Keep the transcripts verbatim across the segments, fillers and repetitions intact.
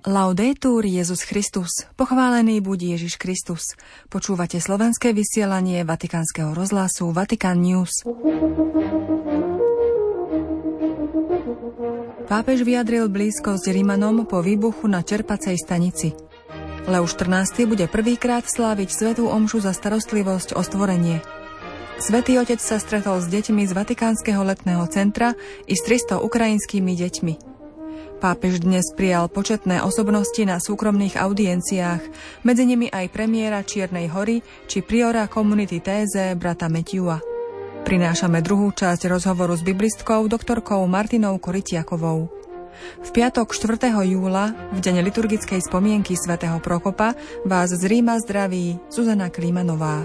Laudetur Jesus Christus, pochválený buď Ježiš Kristus. Počúvate slovenské vysielanie Vatikánskeho rozhlasu Vatican News. Pápež vyjadril blízkosť Rimanom po výbuchu na čerpacej stanici. Leo štrnásty bude prvýkrát sláviť svätú omšu za starostlivosť o stvorenie. Svätý Otec sa stretol s deťmi z Vatikánskeho letného centra i s tristo ukrajinskými deťmi. Pápež dnes prijal početné osobnosti na súkromných audienciách, medzi nimi aj premiéra Čiernej Hory či priora komunity Téze brata Matthewa. Prinášame druhú časť rozhovoru s biblistkou doktorkou Martinou Koritiakovou. V piatok štvrtého júla, v deň liturgickej spomienky svätého Prokopa, vás z Ríma zdraví Zuzana Klímanová.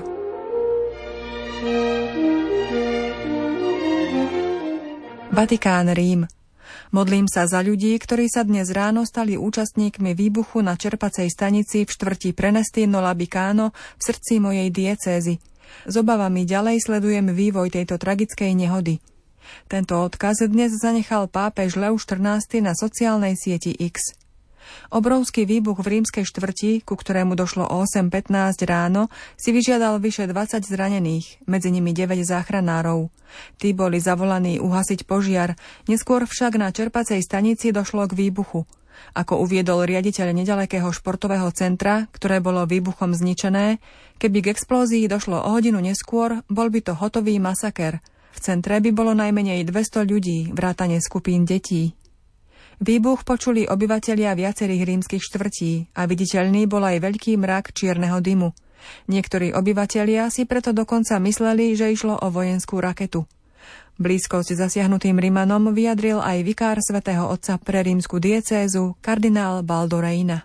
Vatikán, Rím. Modlím sa za ľudí, ktorí sa dnes ráno stali účastníkmi výbuchu na čerpacej stanici v štvrti Prenestino Labicano v srdci mojej diecézy. S obavami ďalej sledujem vývoj tejto tragickej nehody. Tento odkaz dnes zanechal pápež Leo štrnásty na sociálnej sieti X. Obrovský výbuch v rímskej štvrti, ku ktorému došlo o osem pätnásť ráno, si vyžiadal vyše dvadsať zranených, medzi nimi deväť záchranárov. Tí boli zavolaní uhasiť požiar, neskôr však na čerpacej stanici došlo k výbuchu. Ako uviedol riaditeľ nedalekého športového centra, ktoré bolo výbuchom zničené, keby k explózii došlo o hodinu neskôr, bol by to hotový masaker. V centre by bolo najmenej dvesto ľudí, vrátane skupín detí. Výbuch počuli obyvatelia viacerých rímskych štvrtí a viditeľný bol aj veľký mrak čierneho dymu. Niektorí obyvatelia si preto dokonca mysleli, že išlo o vojenskú raketu. Blízkosť zasiahnutým Rimanom vyjadril aj vikár svätého Otca pre rímsku diecézu kardinál Baldo Reina.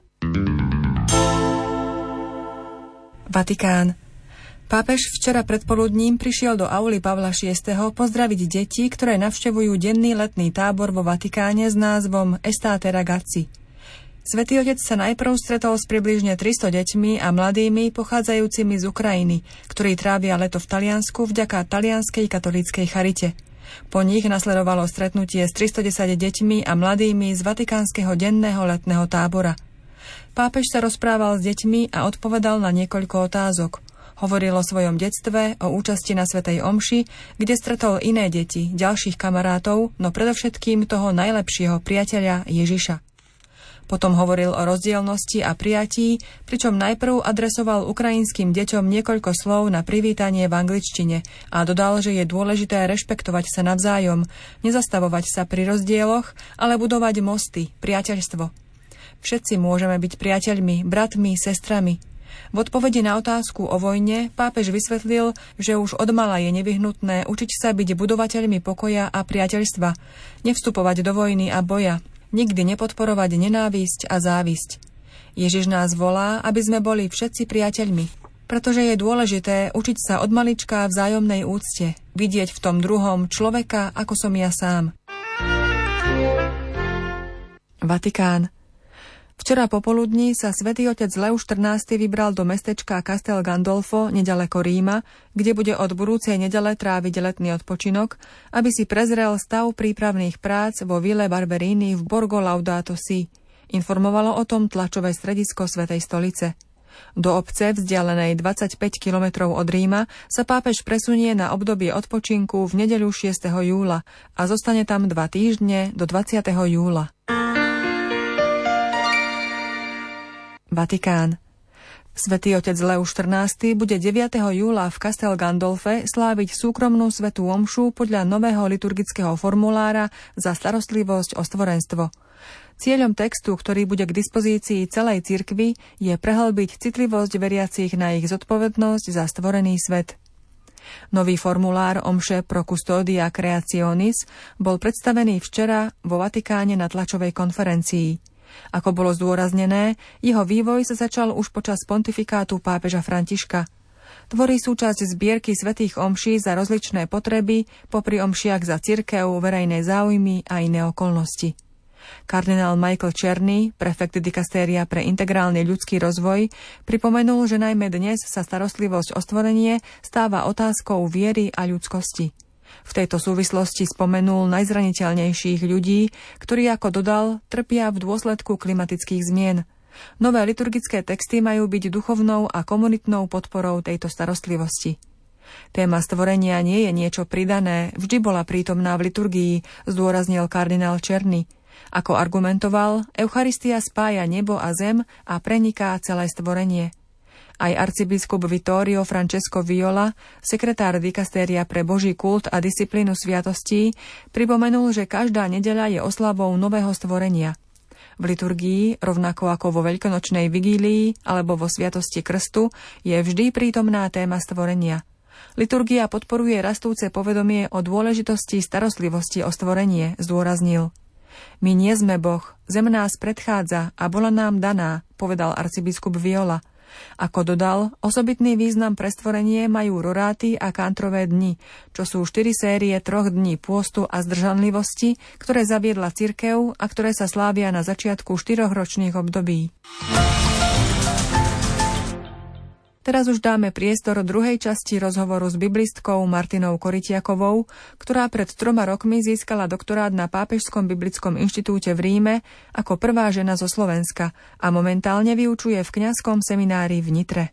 Vatikán. Pápež včera predpoludním prišiel do auly Pavla šiesteho pozdraviť deti, ktoré navštevujú denný letný tábor vo Vatikáne s názvom Estate Ragazzi. Svätý Otec sa najprv stretol s približne tristo deťmi a mladými pochádzajúcimi z Ukrajiny, ktorí trávia leto v Taliansku vďaka talianskej katolíckej charite. Po nich nasledovalo stretnutie s tristodesať deťmi a mladými z Vatikánskeho denného letného tábora. Pápež sa rozprával s deťmi a odpovedal na niekoľko otázok. Hovoril o svojom detstve, o účasti na svätej omši, kde stretol iné deti, ďalších kamarátov, no predovšetkým toho najlepšieho priateľa Ježiša. Potom hovoril o rozdielnosti a prijatí, pričom najprv adresoval ukrajinským deťom niekoľko slov na privítanie v angličtine a dodal, že je dôležité rešpektovať sa navzájom, nezastavovať sa pri rozdieloch, ale budovať mosty, priateľstvo. Všetci môžeme byť priateľmi, bratmi, sestrami. V odpovedi na otázku o vojne pápež vysvetlil, že už odmala je nevyhnutné učiť sa byť budovateľmi pokoja a priateľstva, nevstupovať do vojny a boja, nikdy nepodporovať nenávisť a závisť. Ježiš nás volá, aby sme boli všetci priateľmi, pretože je dôležité učiť sa od malička vzájomnej úcte, vidieť v tom druhom človeka, ako som ja sám. Vatikán. Včera popoludní sa svätý Otec Leo štrnásty vybral do mestečka Castel Gandolfo nedaleko Ríma, kde bude od budúcej nedele tráviť letný odpočinok, aby si prezrel stav prípravných prác vo Ville Barberini v Borgo Laudato Si. Informovalo o tom tlačové stredisko Svätej stolice. Do obce, vzdialenej dvadsaťpäť kilometrov od Ríma, sa pápež presunie na obdobie odpočinku v nedeľu šiesteho júla a zostane tam dva týždne do dvadsiateho júla. Vatikán. Svätý Otec Leo štrnásty bude deviateho júla v Castel Gandolfe sláviť súkromnú svätú omšu podľa nového liturgického formulára za starostlivosť o stvorenstvo. Cieľom textu, ktorý bude k dispozícii celej cirkvi, je prehlbiť citlivosť veriacich na ich zodpovednosť za stvorený svet. Nový formulár omše pro custodia creationis bol predstavený včera vo Vatikáne na tlačovej konferencii. Ako bolo zdôraznené, jeho vývoj sa začal už počas pontifikátu pápeža Františka. Tvorí súčasť zbierky svätých omší za rozličné potreby, popri omšiach za cirkev, verejné záujmy a iné okolnosti. Kardinál Michael Czerny, prefekt dikastéria pre integrálny ľudský rozvoj, pripomenul, že najmä dnes sa starostlivosť o stvorenie stáva otázkou viery a ľudskosti. V tejto súvislosti spomenul najzraniteľnejších ľudí, ktorí, ako dodal, trpia v dôsledku klimatických zmien. Nové liturgické texty majú byť duchovnou a komunitnou podporou tejto starostlivosti. Téma stvorenia nie je niečo pridané, vždy bola prítomná v liturgii, zdôraznil kardinál Černy. Ako argumentoval, Eucharistia spája nebo a zem a preniká celé stvorenie. Aj arcibiskup Vittorio Francesco Viola, sekretár dikastéria pre Boží kult a disciplínu sviatostí, pripomenul, že každá nedeľa je oslavou nového stvorenia. V liturgii, rovnako ako vo veľkonočnej vigílii alebo vo sviatosti krstu, je vždy prítomná téma stvorenia. Liturgia podporuje rastúce povedomie o dôležitosti starostlivosti o stvorenie, zdôraznil. My nie sme Boh, zem nás predchádza a bola nám daná, povedal arcibiskup Viola. Ako dodal, osobitný význam pre stvorenie majú roráty a kantrové dni, čo sú štyri série troch dní pôstu a zdržanlivosti, ktoré zaviedla cirkev a ktoré sa slávia na začiatku štyroch ročných období. Teraz už dáme priestor druhej časti rozhovoru s biblistkou Martinou Koritiakovou, ktorá pred troma rokmi získala doktorát na Pápežskom biblickom inštitúte v Ríme ako prvá žena zo Slovenska a momentálne vyučuje v kňazskom seminári v Nitre.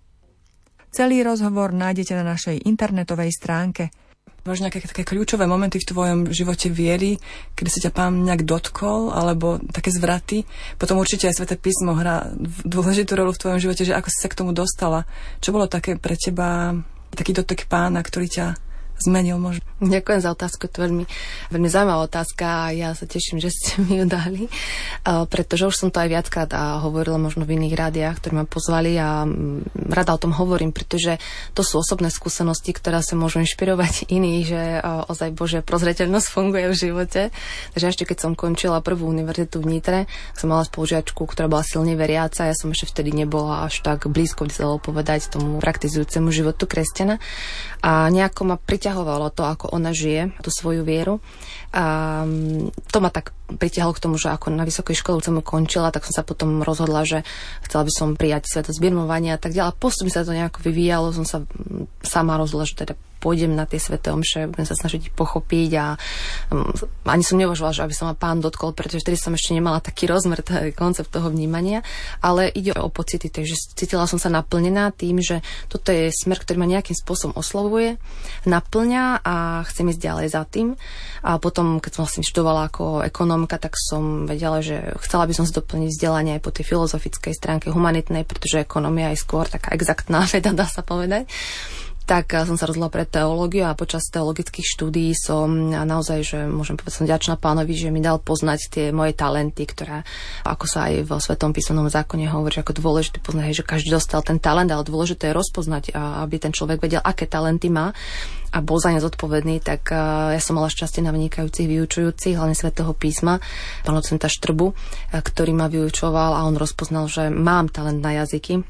Celý rozhovor nájdete na našej internetovej stránke. Máš nejaké také kľúčové momenty v tvojom živote viery, kedy sa ťa Pán nejak dotkol, alebo také zvraty? Potom určite aj Sväté písmo hrá dôležitú rolu v tvojom živote, že ako si sa k tomu dostala. Čo bolo také pre teba, taký dotek Pána, ktorý ťa zmenil možno? Ďakujem za otázku, to je veľmi, veľmi zaujímavá otázka a ja sa teším, že ste mi ju dali, uh, pretože už som to aj viackrát a hovorila možno v iných rádiách, ktorí ma pozvali a um, rada o tom hovorím, pretože to sú osobné skúsenosti, ktoré sa môžu inšpirovať iných, že uh, ozaj Božia prozreteľnosť funguje v živote. Takže ešte keď som končila prvú univerzitu v Nitre, som mala spolužiačku, ktorá bola silne veriaca, ja som ešte vtedy nebola až tak blízko, by sa dalo povedať, tomu praktizujúcemu životu kresťana a nejako ma priťahovalo to, ako ona žije, tú svoju vieru. A to ma tak pritiahlo k tomu, že ako na vysokej škole som končila, tak som sa potom rozhodla, že chcela by som prijať sviatosť birmovania a tak ďalej. Postupne sa to nejako vyvíjalo, som sa sama rozhodla, že teda pôjdem na tie sväté omše, budem sa snažiť pochopiť a um, ani som neuvažovala, že aby sa ma Pán dotkol, pretože vtedy som ešte nemala taký rozmer, taký koncept toho vnímania, ale ide o pocity, takže cítila som sa naplnená tým, že toto je smer, ktorý ma nejakým spôsobom oslovuje, naplňa a chcem ísť ďalej za tým. A potom, keď som vlastne študovala ako ekonómka, tak som vedela, že chcela by som si doplniť vzdelanie aj po tej filozofickej stránke humanitnej, pretože ekonómia je skôr taká exaktná veda, dá sa povedať. Tak som sa rozhodla pre teológiu a počas teologických štúdií som naozaj, že môžem povedať, som vďačná Pánovi, že mi dal poznať tie moje talenty, ktoré, ako sa aj vo Svetom písomnom zákone hovorí, ako dôležité poznať, že každý dostal ten talent, ale dôležité je rozpoznať, aby ten človek vedel, aké talenty má a bol za ne zodpovedný, tak ja som mala šťastie na vynikajúcich vyučujúcich, hlavne Svätého písma, pána docenta Štrbu, ktorý ma vyučoval a on rozpoznal, že mám talent na jazyky.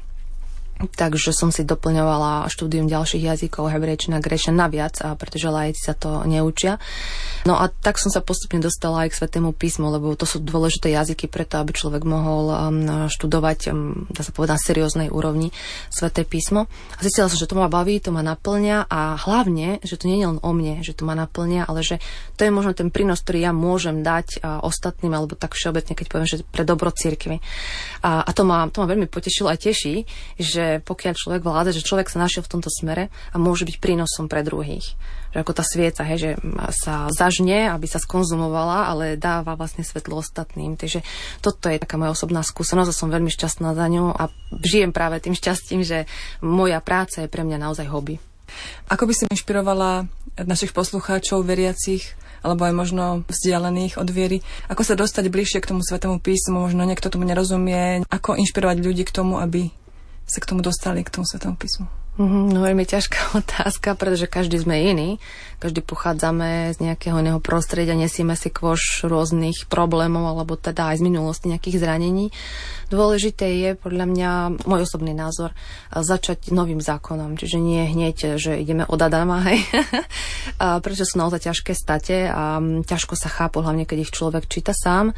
Takže som si doplňovala štúdium ďalších jazykov, hebrejčina, gréčina naviac, a pretože laici sa to neučia. No a tak som sa postupne dostala aj k Svätému písmu, lebo to sú dôležité jazyky preto, aby človek mohol um, študovať, um, dá sa povedať, na serióznej úrovni Sväté písmo. A zistila som, že to ma baví, to ma naplňa a hlavne, že to nie je len o mne, že to ma naplňa, ale že to je možno ten prínos, ktorý ja môžem dať uh, ostatným, alebo tak všeobecne, keď poviem, že pre dobro cirkvi. A, a to, ma, to ma veľmi potešilo a teší, že pokiaľ človek vláda, že človek sa našiel v tomto smere a môže byť prínosom pre druhých. Že ako tá svieca, hej, že sa zažne, aby sa skonzumovala, ale dáva vlastne svetlo ostatným. Takže toto je taká moja osobná skúsenosť a som veľmi šťastná za ňu a žijem práve tým šťastím, že moja práca je pre mňa naozaj hobby. Ako by si inšpirovala našich poslucháčov, veriacich, alebo aj možno vzdialených od viery, ako sa dostať bližšie k tomu Svätému písmu, možno niekto tomu nerozumie, ako inšpirovať ľudí k tomu, aby sa k tomu dostali, k tomu Svätému písmu? Mm, no veľmi ťažká otázka, pretože každý sme iný. Každý pochádzame z nejakého iného prostredia, nesieme si kôž rôznych problémov, alebo teda aj z minulosti nejakých zranení. Dôležité je, podľa mňa, môj osobný názor, začať novým zákonom. Čiže nie hneď, že ideme od Adama, hej. Pretože sú naozaj ťažké state a ťažko sa chápu, hlavne keď ich človek číta sám.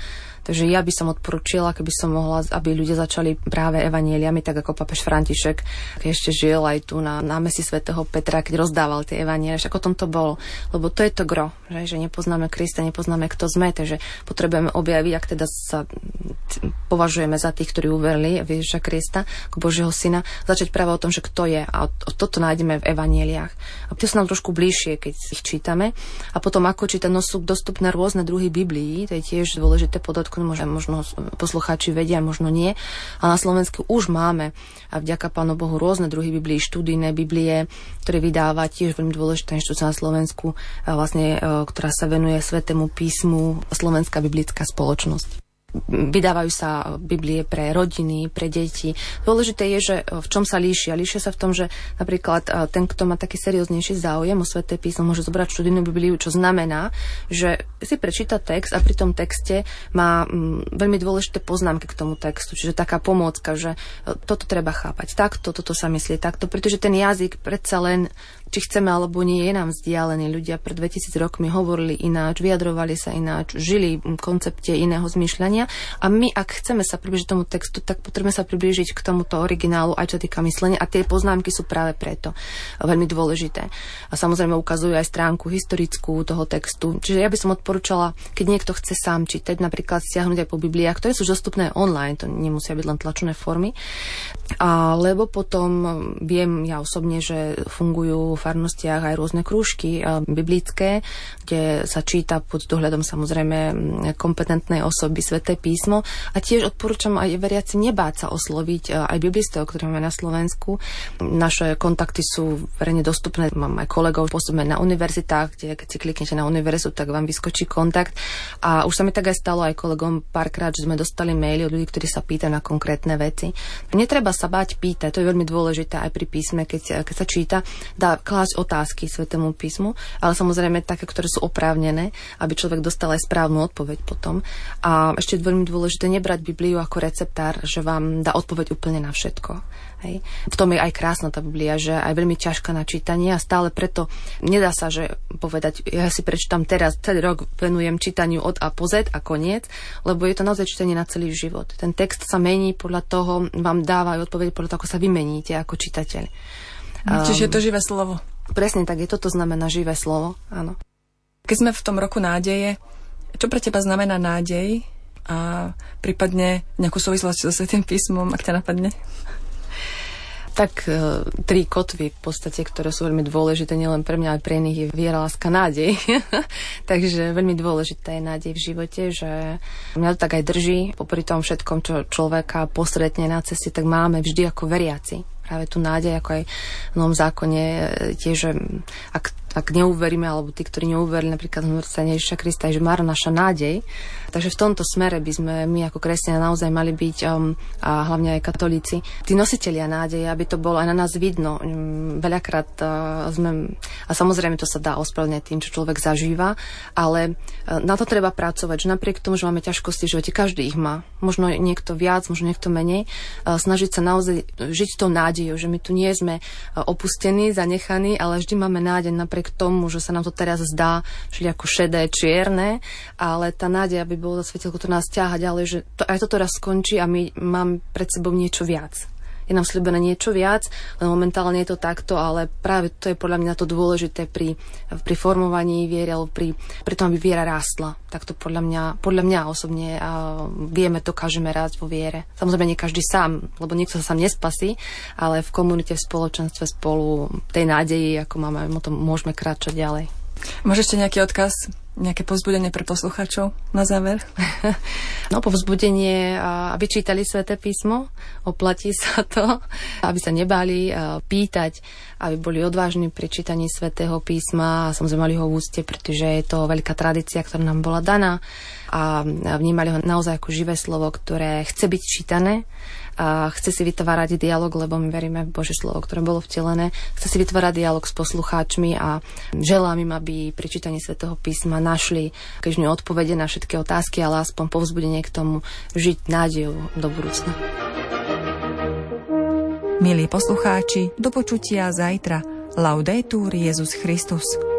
Takže ja by som odporúčila, keby som mohla, aby ľudia začali práve evanjeliami, tak ako pápež František, keď ešte žil aj tu na námestí svätého Petra, keď rozdával tie evanjelia, ako tom to bolo. Lebo to je to gro, že, že nepoznáme Krista, nepoznáme, kto sme, takže potrebujeme objaviť, ak teda sa považujeme za tých, ktorí uverili v Ježiša Krista, ako Božieho syna, začať práve o tom, že kto je. A toto nájdeme v evanjeliách. A tie sú nám trošku bližšie, keď ich čítame. A potom ako čítať, no sú dostupné rôzne druhy Biblií, to je tiež dôležité podotknúť, možno, možno poslucháči vedia, možno nie. A na Slovensku už máme, a vďaka Pánu Bohu, rôzne druhy Biblií, študijné Biblie, ktoré vydáva tiež veľmi dôležitá inštitúcia na Slovensku, vlastne, ktorá sa venuje Svätému písmu, Slovenská biblická spoločnosť. Vydávajú sa Biblie pre rodiny, pre deti. Dôležité je, že v čom sa líšia. Líšia sa v tom, že napríklad ten, kto má taký serióznejší záujem o Sväté písmo, môže zobrať študijnú Bibliu, čo znamená, že si prečíta text a pri tom texte má mm, veľmi dôležité poznámky k tomu textu. Čiže taká pomôcka, že toto treba chápať takto, toto sa myslí takto, pretože ten jazyk predsa len, či chceme alebo nie, je nám vzdialený. Ľudia pred dvetisíc rokmi hovorili ináč, vyjadrovali sa ináč, žili v koncepte iného zmýšľania. A my, ak chceme sa priblížiť tomu textu, tak potrebujeme sa priblížiť k tomuto originálu, aj čo týka myslenia. A tie poznámky sú práve preto veľmi dôležité. A samozrejme ukazujú aj stránku historickú toho textu. Čiže ja by som odporúčala, keď niekto chce sám čítať, napríklad stiahnuť aj po Bibliách, ktoré sú dostupné online, to nemusia byť len tlačené formy. Alebo potom viem ja osobne, že fungujú v farnostiach aj rôzne krúžky biblické, kde sa číta pod dohľadom samozrejme kompetentnej osoby Sväté písmo. A tiež odporúčam aj veriaci nebáť sa osloviť aj biblistov, ktoré máme na Slovensku. Naše kontakty sú verejne dostupné. Mám aj kolegov, pôsobíme na univerzitách, kde keď si kliknete na univerzitu, tak vám vyskočí kontakt. A už sa mi tak aj stalo aj kolegom párkrát, že sme dostali maily od ľudí, ktorí sa pýtajú na konkrétne veci. Netreba sa báť pýtať, to je veľmi dôležité aj pri písme, keď, keď sa číta, dá klásť otázky Svätému písmu, ale samozrejme také, ktoré sú oprávnené, aby človek dostal aj správnu odpoveď potom. A ešte je veľmi dôležité nebrať Bibliu ako receptár, že vám dá odpoveď úplne na všetko. Hej. V tom je aj krásna tá Biblia, že aj veľmi ťažká na čítanie a stále preto nedá sa, že povedať, ja si prečítam teraz, celý rok venujem čítaniu od A po Z a koniec, lebo je to naozaj čítanie na celý život. Ten text sa mení podľa toho, vám dáva aj odpoveď podľa toho, ako sa vymeníte ako čitateľ. Čiže je to živé slovo. Presne tak, je toto znamená živé slovo, áno. Keď sme v tom roku nádeje, čo pre teba znamená nádej a prípadne nejakú súvislosť so Svätým písmom, ak ťa napadne? Tak e, tri kotvy v podstate, ktoré sú veľmi dôležité, nielen pre mňa, ale pre iných je viera, láska, nádej. Takže veľmi dôležitá je nádej v živote, že mňa to tak aj drží. Popri tom všetkom, čo človeka posredne na ceste, tak máme vždy ako veriaci. Práve tu nádej, ako aj v Novom zákone, tiež, že ak, ak neuveríme, alebo tí, ktorí neuverili napríklad v zmrtvýstanie Ježiša Krista, je, že mára naša nádej. Takže v tomto smere by sme my ako kresťania naozaj mali byť, um, a hlavne aj katolíci, tí nositelia nádeje, aby to bolo aj na nás vidno. Um, veľakrát uh, sme, a samozrejme to sa dá ospravedlniť tým, čo človek zažíva, ale uh, na to treba pracovať, že napriek tomu, že máme ťažkosti v živote, každý ich má. Možno niekto viac, možno niekto menej. Uh, snažiť sa naozaj žiť tou nádejou, že my tu nie sme uh, opustení, zanechaní, ale vždy máme nádej napriek tomu, že sa nám to teraz zdá všeli ako šedé, čierne, ale tá nádej, aby bolo za svetelko, to nás ťaha ďalej, že to, aj toto raz skončí a my mám pred sebou niečo viac. Je nám sľúbené niečo viac, len momentálne je to takto, ale práve to je podľa mňa to dôležité pri, pri formovaní viery, alebo pri, pri tom, aby viera rástla. Tak to podľa mňa, podľa mňa osobne a vieme, dokážeme rásť vo viere. Samozrejme nie každý sám, lebo niekto sa sám nespasí, ale v komunite, v spoločenstve spolu tej nádeji, ako máme, o tom môžeme kráčať ďalej. Máš ešte nejaký odkaz? Nejaké povzbudenie pre poslucháčov na záver? No, povzbudenie, aby čítali Sväté písmo, oplatí sa to, aby sa nebáli pýtať, aby boli odvážni pri čítaní Svätého písma a samozrejme mali ho v úcte, pretože je to veľká tradícia, ktorá nám bola daná a vnímali ho naozaj ako živé slovo, ktoré chce byť čítané a chce si vytvárať dialog, lebo my veríme v Božie slovo, ktoré bolo vtelené. Chce si vytvárať dialog s poslucháčmi a želám im, aby pri čítaní Svätého písma našli keďže odpovede na všetky otázky, ale aspoň povzbudenie k tomu žiť nádejou do budúcna. Milí poslucháči, do počutia zajtra. Laudetur Jesus Christus.